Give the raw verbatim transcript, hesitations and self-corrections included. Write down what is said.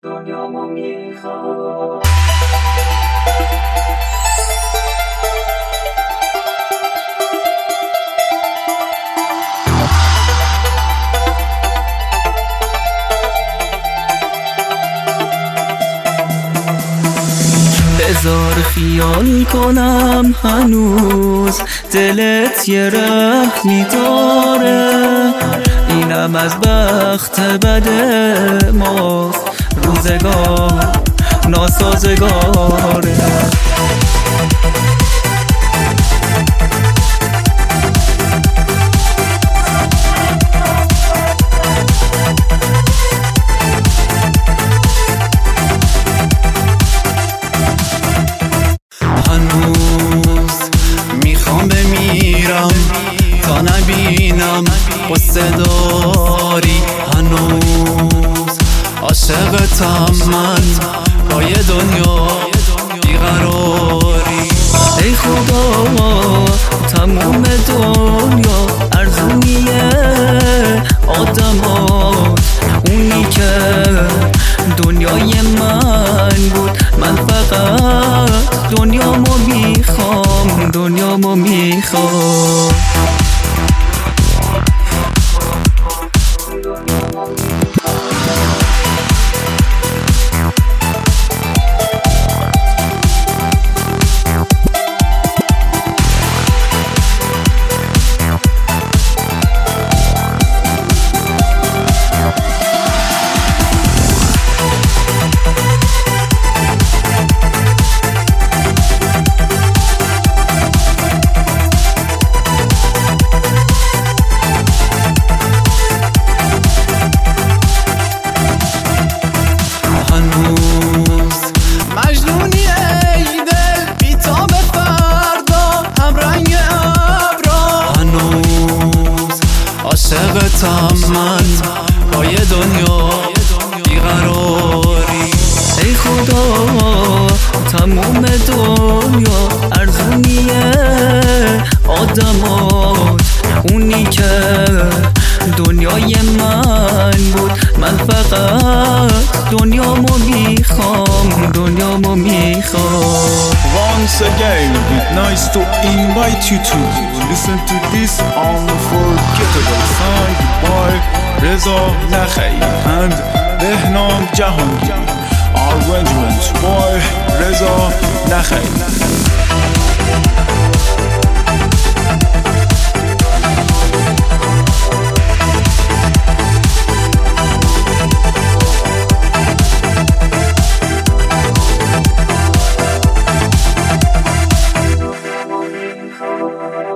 دنیامو میخوام. بذار خیال کنم هنوز دلت یه رحمی داره، اینم از بخت بد ماست، روزگار ناسازگاره. هنوز میخوام بمیرم تا نبینم قصه داری، هنوز عاشقتم من با یه دنیا بیقراری. ای خدا تموم دنیا ارزونیه آدمات، اونی که دنیای من بود، من فقط دنیامو میخوام، دنیامو میخوام. عاشقتم من با یه دنیا بیقراری. ای خدا تموم دنیا ارزونیه آدمات، اونی که دنیای من بود، من فقط دنیامو میخوام، دنیامو میخوام. Once again, it's nice to invite you to listen to this unforgettable song by Reza Nakhei and Behnam Jahangiri. Arrangement by Reza Nakhei. Oh,